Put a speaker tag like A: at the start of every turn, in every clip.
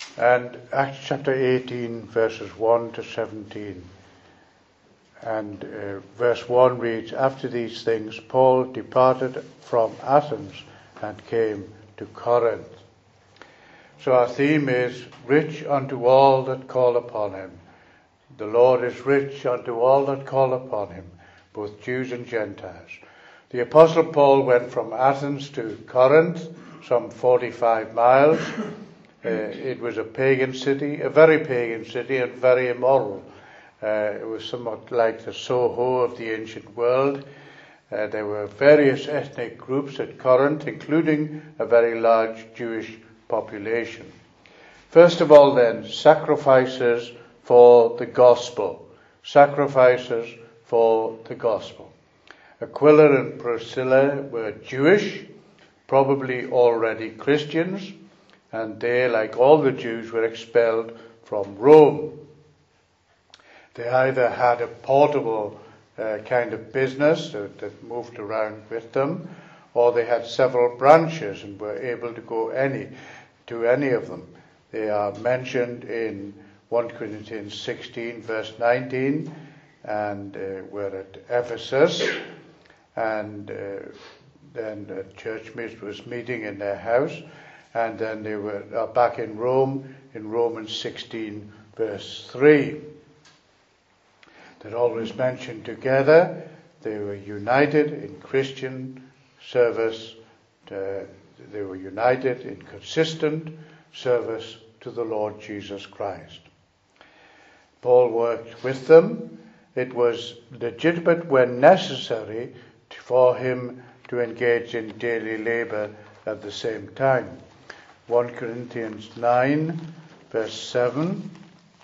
A: And Acts chapter 18, verses 1 to 17. And verse 1 reads, "After these things, Paul departed from Athens and came to Corinth." So our theme is, "Rich unto all that call upon him." The Lord is rich unto all that call upon him, both Jews and Gentiles. The Apostle Paul went from Athens to Corinth, some 45 miles. It was a pagan city, a very pagan city, and very immoral. It was somewhat like the Soho of the ancient world. There were various ethnic groups at Corinth, including a very large Jewish population. First of all, then, sacrifices for the gospel. Sacrifices for the gospel. Aquila and Priscilla were Jewish, probably already Christians, and they, like all the Jews, were expelled from Rome. They either had a portable kind of business that moved around with them, or they had several branches and were able to go to any of them. They are mentioned in 1 Corinthians 16, verse 19, and were at Ephesus, and then the church was meeting in their house. And then they were back in Rome, in Romans 16, verse 3. They're always mentioned together. They were united in Christian service. They were united in consistent service to the Lord Jesus Christ. Paul worked with them. It was legitimate when necessary for him to engage in daily labor at the same time. 1 Corinthians 9, verse 7.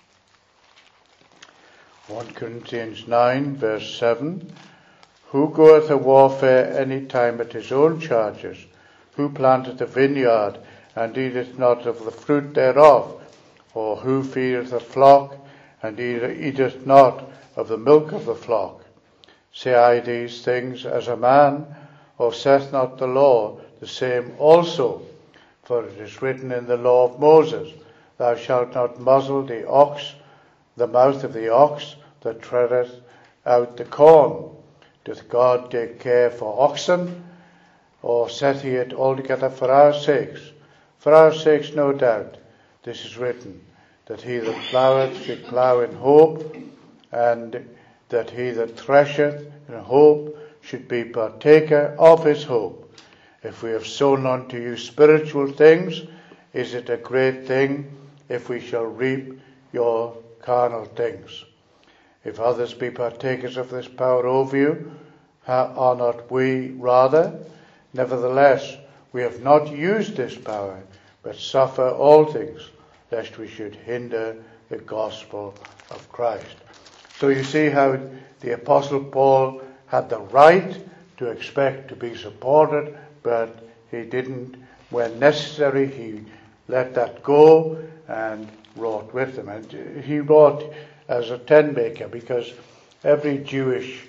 A: 1 Corinthians 9, verse 7. "Who goeth a warfare any time at his own charges? Who planteth a vineyard, and eateth not of the fruit thereof? Or who feedeth a flock, and eateth not of the milk of the flock? Say I these things as a man, or saith not the law the same also? For it is written in the law of Moses, Thou shalt not muzzle the mouth of the ox that treadeth out the corn. Doth God take care for oxen? Or saith he it altogether for our sakes? For our sakes, no doubt. This is written, that he that ploweth should plow in hope, and that he that thresheth in hope should be partaker of his hope. If we have sown unto you spiritual things, is it a great thing if we shall reap your carnal things? If others be partakers of this power over you, are not we rather? Nevertheless, we have not used this power, but suffer all things, lest we should hinder the gospel of Christ." So you see how the Apostle Paul had the right to expect to be supported, but he didn't. When necessary, he let that go and wrought with them. And he wrought as a tent maker, because every Jewish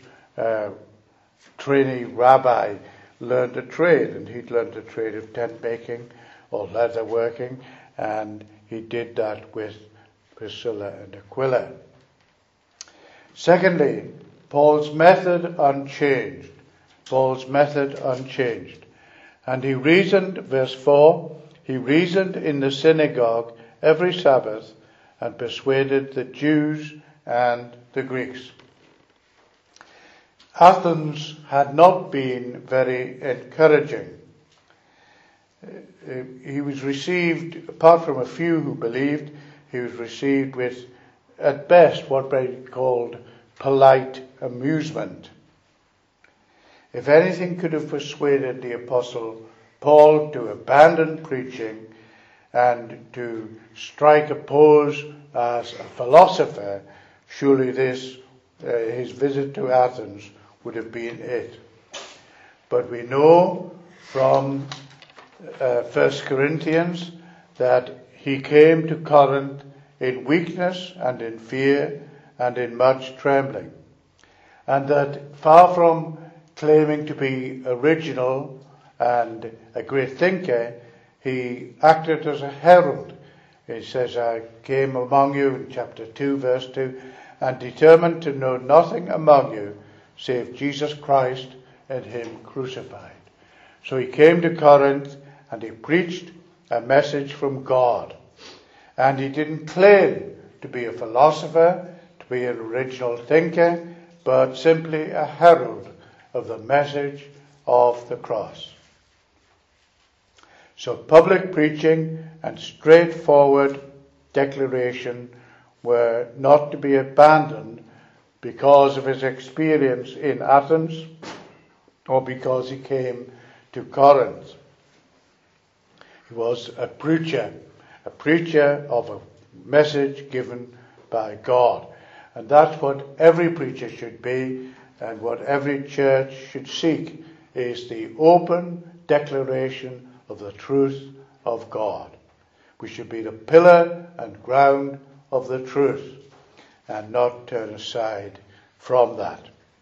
A: trainee rabbi learned a trade, and he'd learned the trade of tent making or leather working, and he did that with Priscilla and Aquila. Secondly, Paul's method unchanged. Paul's method unchanged. And he reasoned, verse 4, he reasoned in the synagogue every Sabbath and persuaded the Jews and the Greeks. Athens had not been very encouraging. He was received, apart from a few who believed, he was received with, at best, what may be called polite amusement. If anything could have persuaded the Apostle Paul to abandon preaching and to strike a pose as a philosopher, surely this, his visit to Athens, would have been it. But we know from 1 Corinthians that he came to Corinth in weakness and in fear and in much trembling, and that far from claiming to be original and a great thinker, he acted as a herald He says, I came among you in chapter 2, verse 2, and determined to know nothing among you save Jesus Christ and him crucified. So he came to Corinth and he preached a message from God. And he didn't claim to be a philosopher, to be an original thinker, but simply a herald of the message of the cross. So public preaching and straightforward declaration were not to be abandoned because of his experience in Athens or because he came to Corinth. He was a preacher of a message given by God. And that's what every preacher should be, and what every church should seek, is the open declaration of the truth of God. We should be the pillar and ground of the truth and not turn aside from that.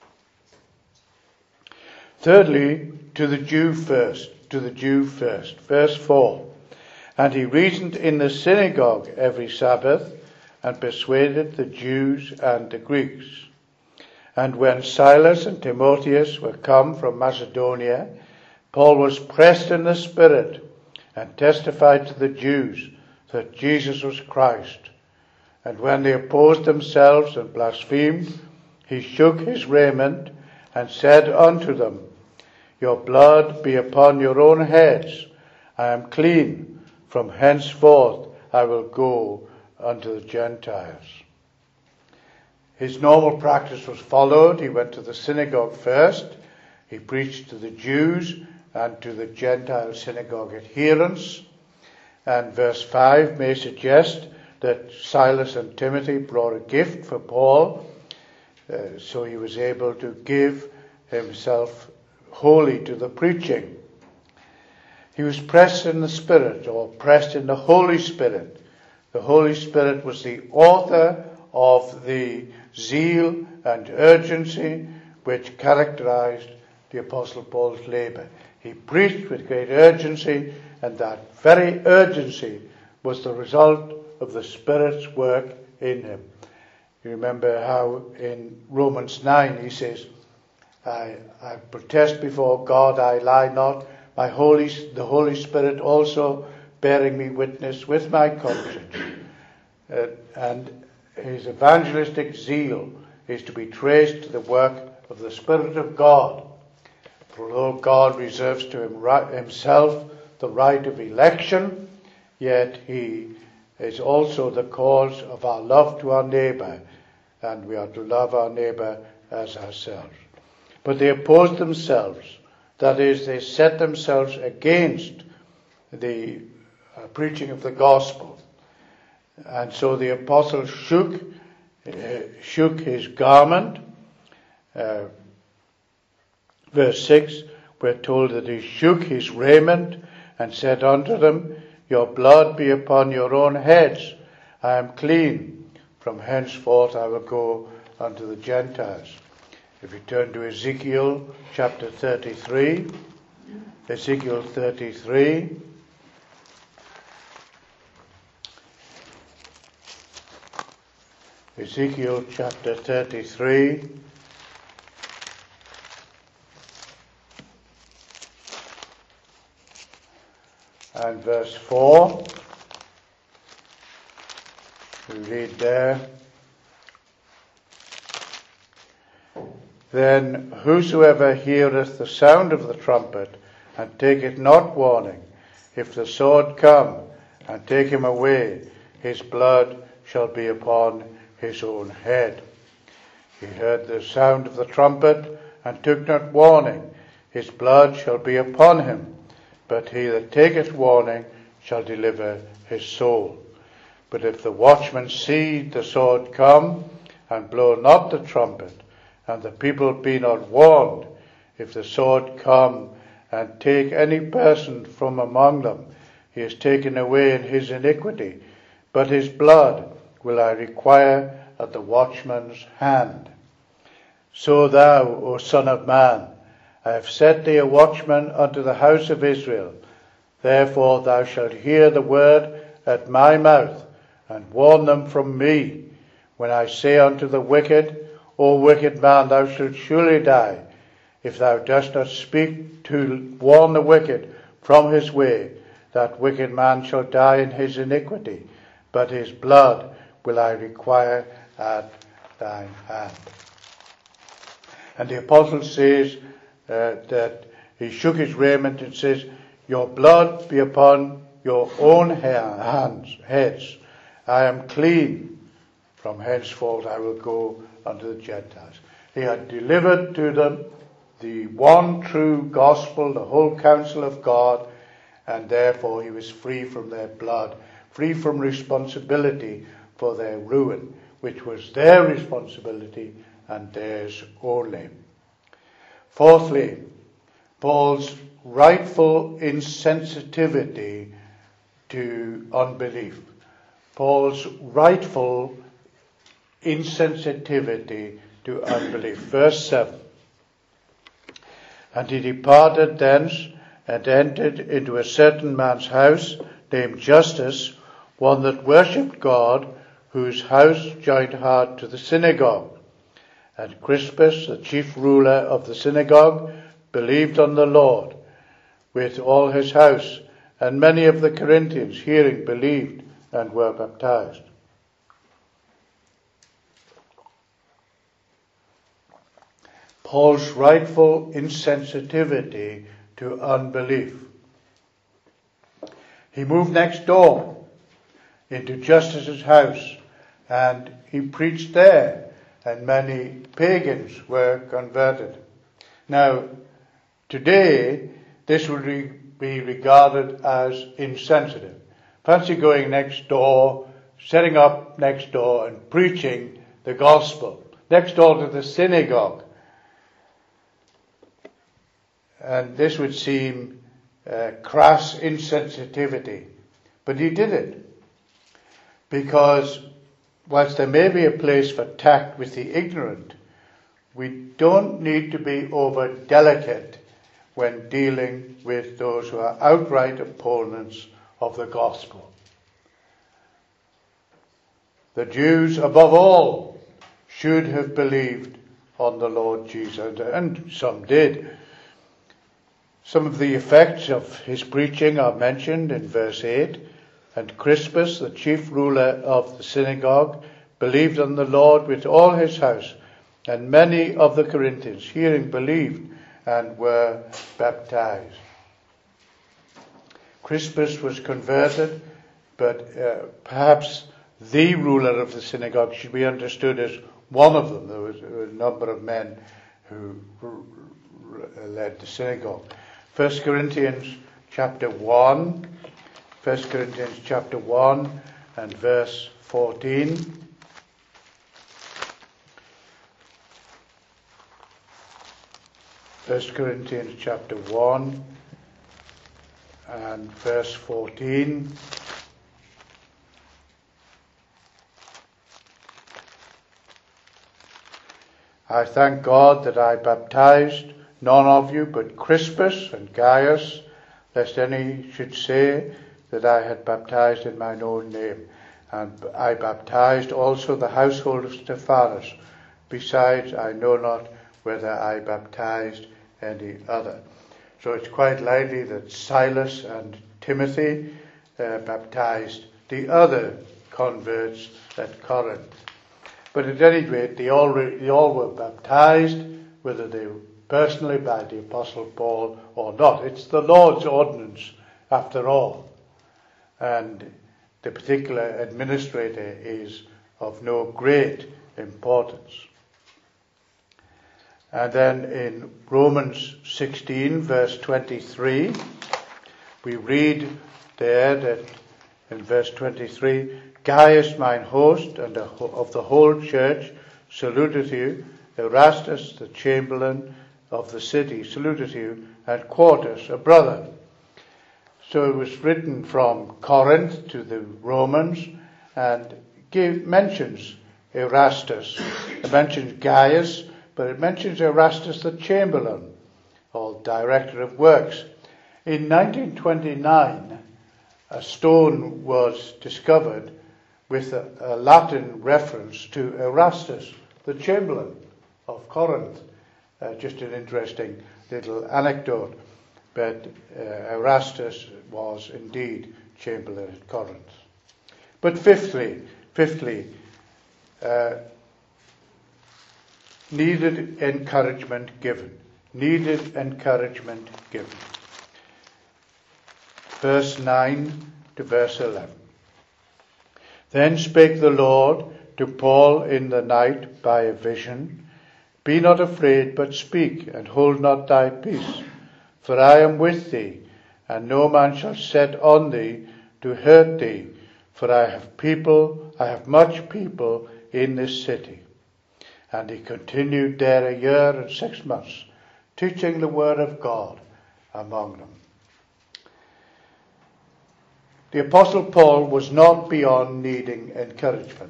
A: Thirdly, to the Jew first. Verse 4. And he reasoned in the synagogue every Sabbath and persuaded the Jews and the Greeks. And when Silas and Timotheus were come from Macedonia, Paul was pressed in the Spirit and testified to the Jews that Jesus was Christ. And when they opposed themselves and blasphemed, he shook his raiment and said unto them, Your blood be upon your own heads. I am clean. From henceforth I will go unto the Gentiles. His normal practice was followed. He went to the synagogue first. He preached to the Jews and to the Gentile synagogue adherents. And verse 5 may suggest that Silas and Timothy brought a gift for Paul, so he was able to give himself wholly to the preaching. He was pressed in the Spirit, or pressed in the Holy Spirit. The Holy Spirit was the author of the zeal and urgency which characterized the Apostle Paul's labor. He preached with great urgency, and that very urgency was the result of the Spirit's work in him. You remember how in Romans 9 he says, I protest before God, I lie not, the Holy Spirit also bearing me witness with my conscience. And his evangelistic zeal is to be traced to the work of the Spirit of God. For although God reserves to himself the right of election, yet he is also the cause of our love to our neighbour, and we are to love our neighbour as ourselves. But they opposed themselves, that is, they set themselves against the preaching of the gospel. And so the apostle shook his garment. Verse 6, we're told that he shook his raiment and said unto them, Your blood be upon your own heads. I am clean. From henceforth I will go unto the Gentiles. If you turn to Ezekiel chapter 33, Ezekiel 33, Ezekiel chapter 33, and verse 4, we read there, Then whosoever heareth the sound of the trumpet, and taketh not warning, if the sword come and take him away, his blood shall be upon his own head. He heard the sound of the trumpet, and took not warning, his blood shall be upon him. But he that taketh warning shall deliver his soul. But if the watchman see the sword come, and blow not the trumpet, and the people be not warned, if the sword come and take any person from among them, he is taken away in his iniquity, but his blood will I require at the watchman's hand. So thou, O Son of Man, I have set thee a watchman unto the house of Israel. Therefore thou shalt hear the word at my mouth, and warn them from me, when I say unto the wicked, O wicked man, thou shalt surely die, if thou dost not speak to warn the wicked from his way. That wicked man shall die in his iniquity, but his blood will I require at thine hand. And the apostle says that he shook his raiment and says, your blood be upon your own heads. I am clean. From henceforth I will go unto the Gentiles. He had delivered to them the one true gospel, the whole counsel of God, and therefore he was free from their blood, free from responsibility for their ruin, which was their responsibility and theirs only. Fourthly, Paul's rightful insensitivity to unbelief. Paul's rightful insensitivity to unbelief. Verse 7. And he departed thence and entered into a certain man's house named Justus, one that worshipped God, whose house joined hard to the synagogue. And Crispus, the chief ruler of the synagogue, believed on the Lord with all his house, and many of the Corinthians, hearing, believed and were baptized. Paul's rightful insensitivity to unbelief. He moved next door into Justus's house, and he preached there, and many pagans were converted. Now, today, this would be regarded as insensitive. Fancy going next door, setting up next door and preaching the gospel, next door to the synagogue. And this would seem crass insensitivity. But he did it. Because whilst there may be a place for tact with the ignorant, we don't need to be over delicate when dealing with those who are outright opponents of the gospel. The Jews, above all, should have believed on the Lord Jesus, and some did. Some of the effects of his preaching are mentioned in verse 8. And Crispus, the chief ruler of the synagogue, believed on the Lord with all his house, and many of the Corinthians, hearing, believed and were baptized. Crispus was converted, but perhaps the ruler of the synagogue should be understood as one of them. There was a number of men who led the synagogue. 1 Corinthians chapter 1 and verse 14. 1 Corinthians chapter 1 and verse 14. I thank God that I baptized none of you but Crispus and Gaius, lest any should say that I had baptized in mine own name. And I baptized also the household of Stephanas. Besides, I know not whether I baptized any other. So it's quite likely that Silas and Timothy baptized the other converts at Corinth. But at any rate, they all were baptized, whether they were personally by the Apostle Paul or not. It's the Lord's ordinance, after all. And the particular administrator is of no great importance. And then in Romans 16, verse 23, we read there that in verse 23, Gaius, mine host, and of the whole church, saluteth you. Erastus, the chamberlain of the city, saluteth you, and Quartus, a brother. So it was written from Corinth to the Romans, and mentions Erastus. It mentions Gaius, but it mentions Erastus the chamberlain, or director of works. In 1929, a stone was discovered with a Latin reference to Erastus, the Chamberlain of Corinth. Just an interesting little anecdote, but Erastus was indeed Chamberlain at Corinth. But fifthly, needed encouragement given. Needed encouragement given. Verse 9 to verse 11. Then spake the Lord to Paul in the night by a vision, Be not afraid, but speak, and hold not thy peace. For I am with thee, and no man shall set on thee to hurt thee. For I have much people in this city. And he continued there 1 year and 6 months, teaching the word of God among them. The Apostle Paul was not beyond needing encouragement,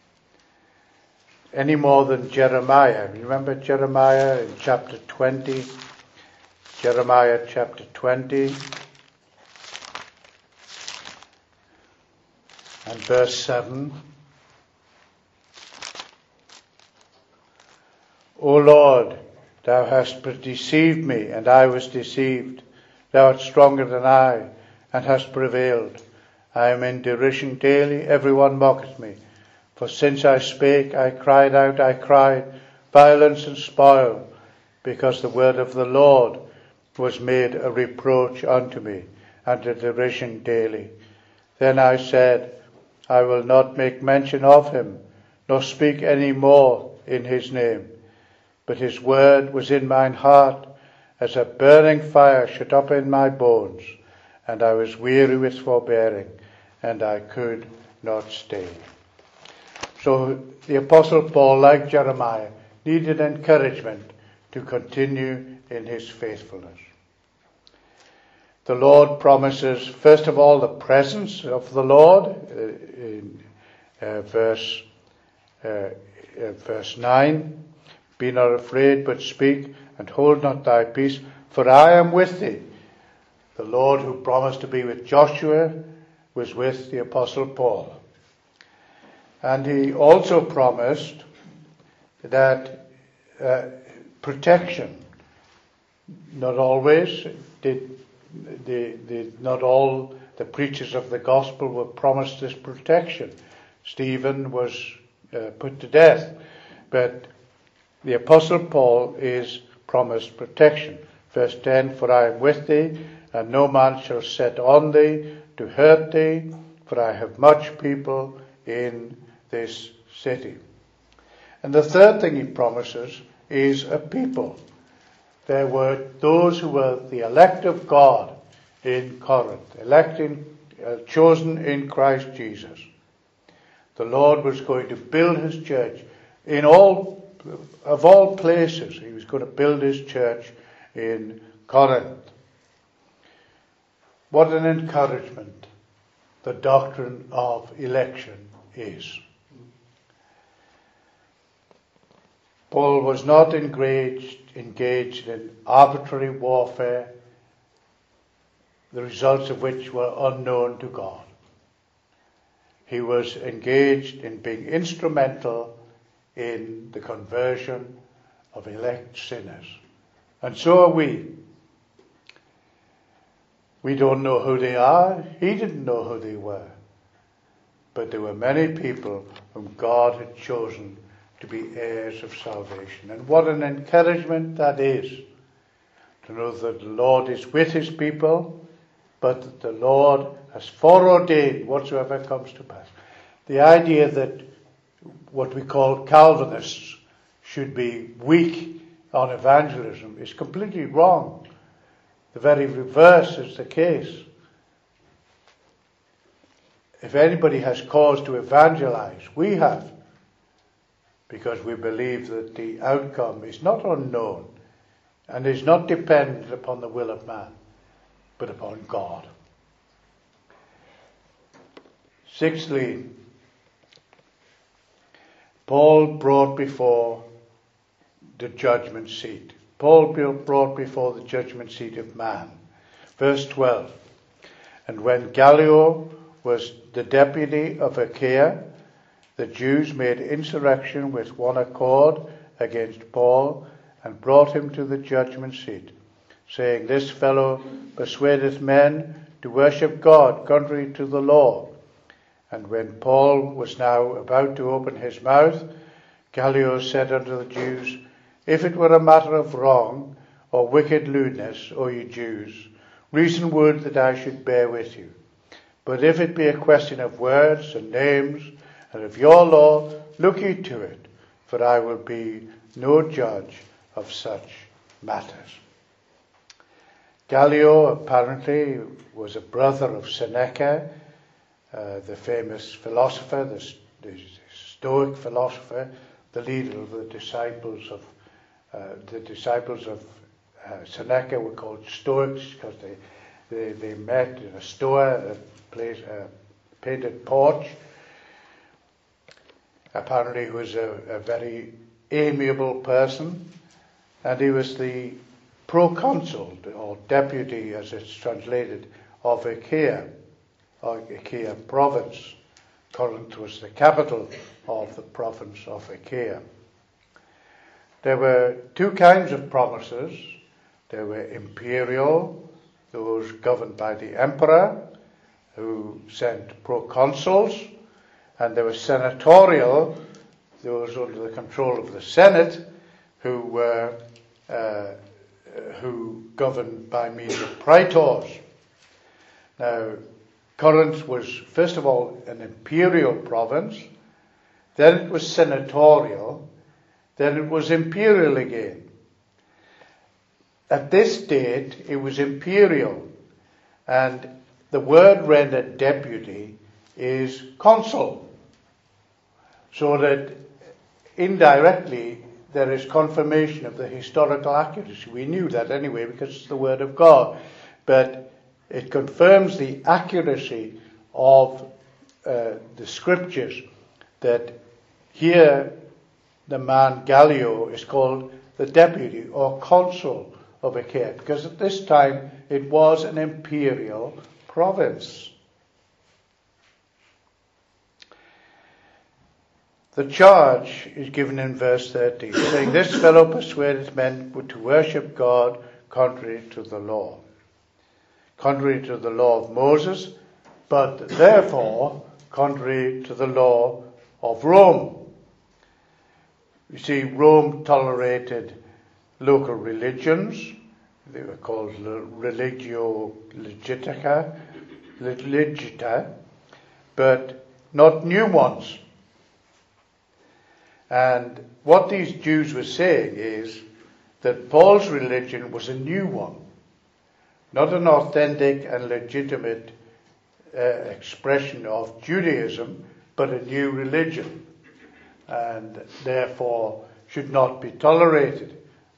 A: any more than Jeremiah. Remember Jeremiah in chapter 20? Jeremiah chapter 20 and verse 7. O Lord, thou hast deceived me, and I was deceived. Thou art stronger than I, and hast prevailed. I am in derision daily, every one mocketh me. For since I spake, I cried out, violence and spoil, because the word of the Lord was made a reproach unto me, and a derision daily. Then I said, I will not make mention of him, nor speak any more in his name. But his word was in mine heart, as a burning fire shut up in my bones, and I was weary with forbearing, and I could not stay. So the Apostle Paul, like Jeremiah, needed encouragement to continue in his faithfulness. The Lord promises, first of all, the presence of the Lord in verse 9. Be not afraid, but speak, and hold not thy peace, for I am with thee. The Lord who promised to be with Joshua was with the Apostle Paul. And he also promised that protection. Not always not all the preachers of the gospel were promised this protection. Stephen was put to death, but the Apostle Paul is promised protection. Verse 10, For I am with thee, and no man shall set on thee to hurt thee, for I have much people in this city. And the third thing he promises is a people. There were those who were the elect of God in Corinth, chosen in Christ Jesus. The Lord was going to build his church of all places. He was going to build his church in Corinth. What an encouragement the doctrine of election is. Paul was not engaged in arbitrary warfare, the results of which were unknown to God. He was engaged in being instrumental in the conversion of elect sinners. And so are we. We don't know who they are. He didn't know who they were. But there were many people whom God had chosen to be heirs of salvation. And what an encouragement that is, to know that the Lord is with his people, but that the Lord has foreordained whatsoever comes to pass. The idea that what we call Calvinists should be weak on evangelism is completely wrong. The very reverse is the case. If anybody has cause to evangelize, we have, because we believe that the outcome is not unknown and is not dependent upon the will of man, but upon God. Sixthly, Paul brought before the judgment seat. Paul brought before the judgment seat of man. Verse 12. And when Gallio was the deputy of Achaia, the Jews made insurrection with one accord against Paul and brought him to the judgment seat, saying, "This fellow persuadeth men to worship God contrary to the law." And when Paul was now about to open his mouth, Gallio said unto the Jews, "If it were a matter of wrong or wicked lewdness, O ye Jews, reason would that I should bear with you. But if it be a question of words and names and of your law, look ye to it, for I will be no judge of such matters." Gallio apparently was a brother of Seneca, the famous philosopher, the Stoic philosopher, the leader of the disciples of Seneca were called Stoics because they met in a stoa, a painted porch. Apparently he was a very amiable person, and he was the proconsul, or deputy as it's translated, of Achaia, or Achaia province. Corinth was the capital of the province of Achaia. There were two kinds of provinces. There were imperial, those governed by the emperor, who sent proconsuls, and there were senatorial, those under the control of the Senate, who were who governed by means of praetors. Now, Corinth was first of all an imperial province, then it was senatorial, then it was imperial again. At this date, it was imperial, and the word rendered deputy is consul, so that indirectly there is confirmation of the historical accuracy. We knew that anyway because it's the word of God, but it confirms the accuracy of the scriptures, that here the man Gallio is called the deputy or consul of Achaia, because at this time it was an imperial province. The charge is given in verse 13, saying, "This fellow persuadeth men to worship God contrary to the law." Contrary to the law of Moses, but therefore contrary to the law of Rome. You see, Rome tolerated local religions. They were called religio legita, but not new ones. And what these Jews were saying is that Paul's religion was a new one, not an authentic and legitimate expression of Judaism, but a new religion, and therefore should not be tolerated,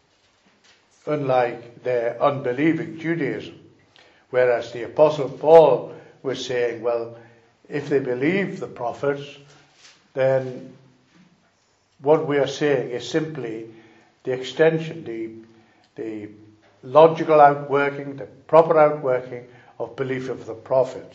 A: unlike their unbelieving Judaism. Whereas the Apostle Paul was saying, well, if they believe the prophets, then what we are saying is simply the extension, the logical outworking, the proper outworking of belief of the prophets.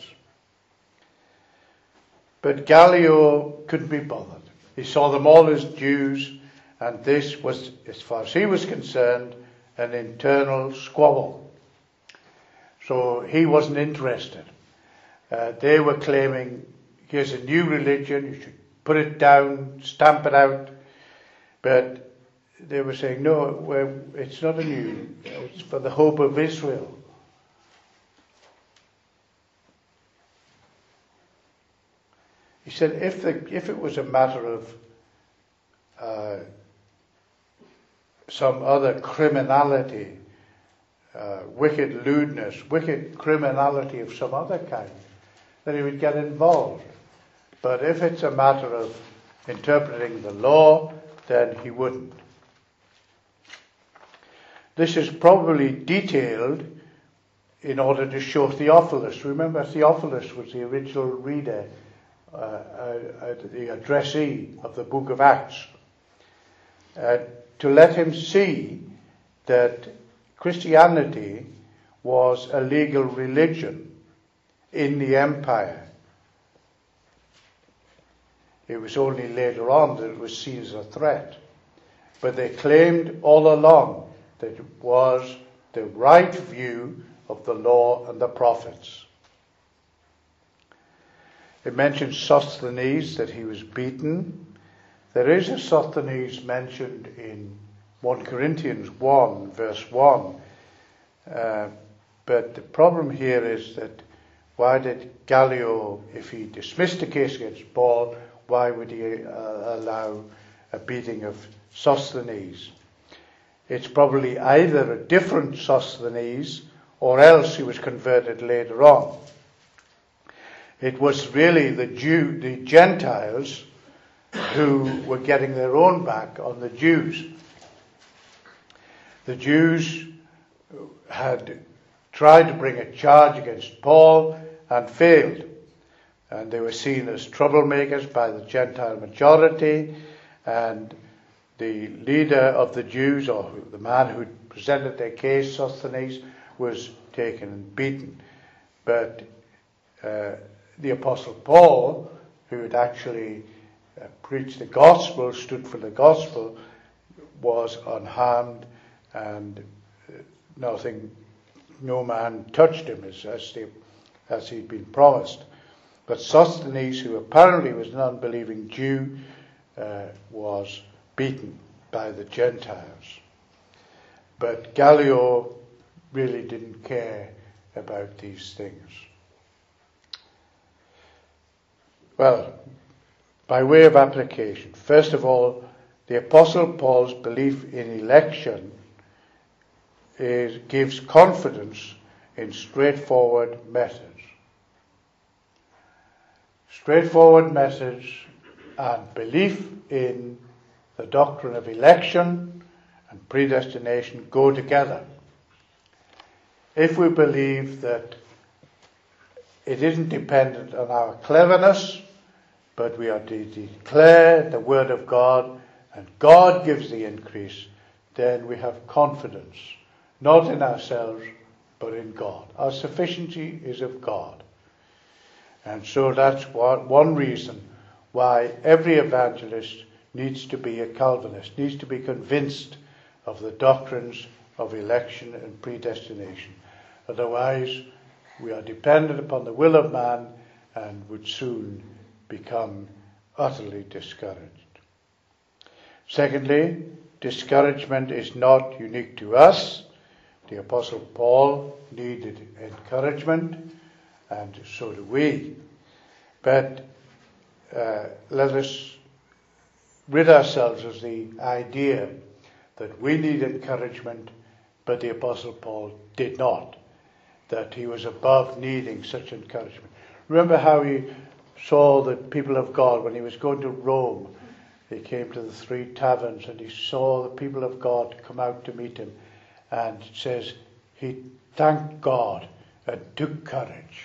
A: But Gallio couldn't be bothered. He saw them all as Jews, and this was, as far as he was concerned, an internal squabble. So he wasn't interested. They were claiming, here's a new religion, you should put it down, stamp it out. But they were saying, no, it's not a new, it's for the hope of Israel. He said, if it was a matter of some other criminality, wicked lewdness, wicked criminality of some other kind, then he would get involved. But if it's a matter of interpreting the law, then he wouldn't. This is probably detailed in order to show Theophilus. Remember, Theophilus was the original reader, the addressee of the book of Acts, to let him see that Christianity was a legal religion, in the empire. It was only later on that it was seen as a threat. But they claimed all along that it was the right view of the law and the prophets. It mentions Sosthenes, that he was beaten. There is a Sosthenes mentioned in 1 Corinthians 1, verse 1. But the problem here is that why did Gallio, if he dismissed the case against Paul, why would he allow a beating of Sosthenes? It's probably either a different Sosthenes or else he was converted later on. It was really the Gentiles who were getting their own back on the Jews. The Jews had tried to bring a charge against Paul and failed. And they were seen as troublemakers by the Gentile majority, and the leader of the Jews, or the man who presented their case, Sosthenes, was taken and beaten. But the Apostle Paul, who had actually preached the gospel, stood for the gospel, was unharmed, and no man touched him as he'd been promised. But Sosthenes, who apparently was an unbelieving Jew, was beaten by the Gentiles. But Gallio really didn't care about these things. Well, by way of application, first of all, the Apostle Paul's belief in election gives confidence in straightforward methods. Straightforward message and belief in the doctrine of election and predestination go together. If we believe that it isn't dependent on our cleverness, but we are to declare the word of God, and God gives the increase, then we have confidence, not in ourselves, but in God. Our sufficiency is of God. And so that's one reason why every evangelist needs to be a Calvinist, needs to be convinced of the doctrines of election and predestination. Otherwise, we are dependent upon the will of man and would soon become utterly discouraged. Secondly, discouragement is not unique to us. The Apostle Paul needed encouragement, and so do we. But let us rid ourselves of the idea that we need encouragement, but the Apostle Paul did not, that he was above needing such encouragement. Remember how he saw the people of God when he was going to Rome. He came to the 3 taverns and he saw the people of God come out to meet him, and it says he thanked God and took courage.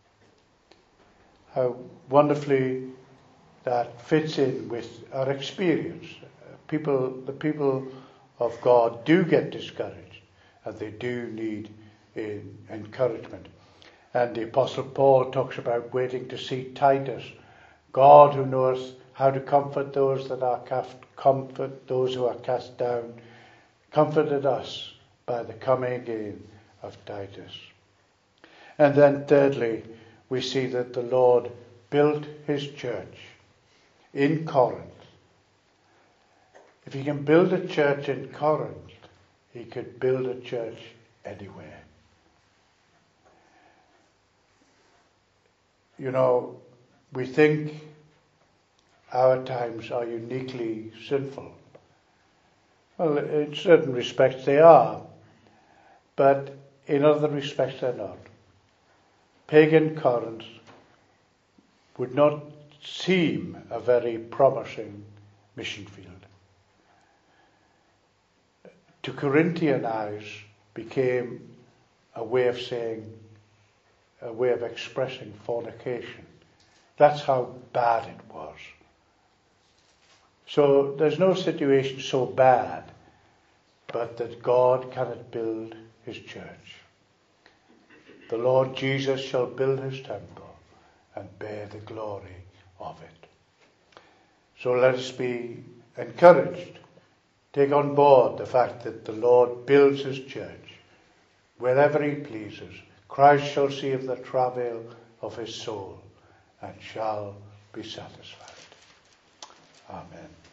A: How wonderfully that fits in with our experience. The people of God do get discouraged, and they do need encouragement. And the Apostle Paul talks about waiting to see Titus. God, who knows how to comfort those that are comfort those who are cast down, comforted us by the coming again of Titus. And then thirdly, we see that the Lord built his church in Corinth. If he can build a church in Corinth, he could build a church anywhere. You know, we think our times are uniquely sinful. Well, in certain respects they are, but in other respects they're not. Pagan Corinth would not seem a very promising mission field. To Corinthian eyes became a way of saying, a way of expressing fornication. That's how bad it was. So there's no situation so bad, but that God cannot build his church. the Lord Jesus shall build his temple and bear the glory of it. So let us be encouraged. Take on board the fact that the Lord builds his church wherever he pleases. Christ shall save the travail of his soul and shall be satisfied. Amen.